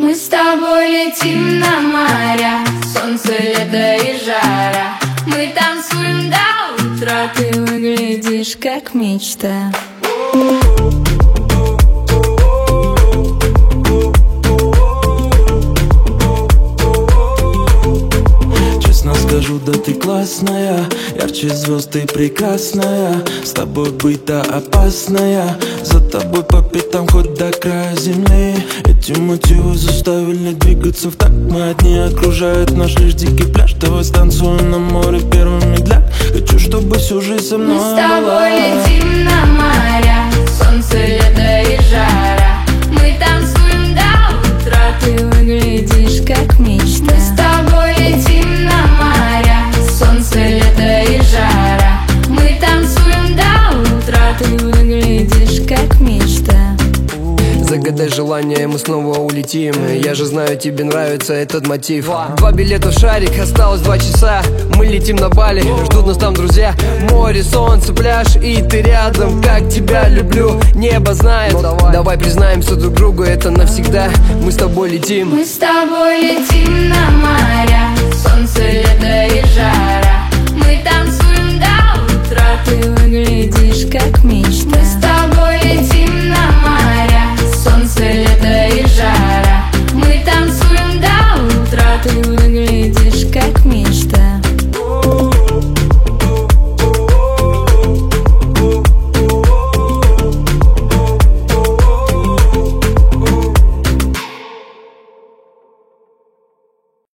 Мы с тобой летим на моря, солнце, лето и жара. Мы танцуем до утра, ты выглядишь как мечта. Скажу, да ты классная, ярче звезд ты прекрасная. С тобой быть-то опасная, за тобой по пятам хоть до края земли. Эти мотивы заставили двигаться в такт. Мы одни, окружает наш лишь дикий пляж. Давай станцуем на море первыми для. Хочу, чтобы всю жизнь со мной была. Мы с тобой летим на моря, солнце, лето и жара. Мы танцуем до утра, ты выглядишь как мечта. Мы с тобой летим на моря, солнце, лето и жара. Мы танцуем до утра, ты выглядишь как мечта. Загадай желание, мы снова улетим. Я же знаю, тебе нравится этот мотив. 2 билета в шарик, осталось 2 часа. Мы летим на Бали, ждут нас там друзья. Море, солнце, пляж, и ты рядом. Как тебя люблю, небо знает. Давай признаемся друг другу, это навсегда. Мы с тобой летим. Мы с тобой летим на моря, солнце, лето и жара. Мы танцуем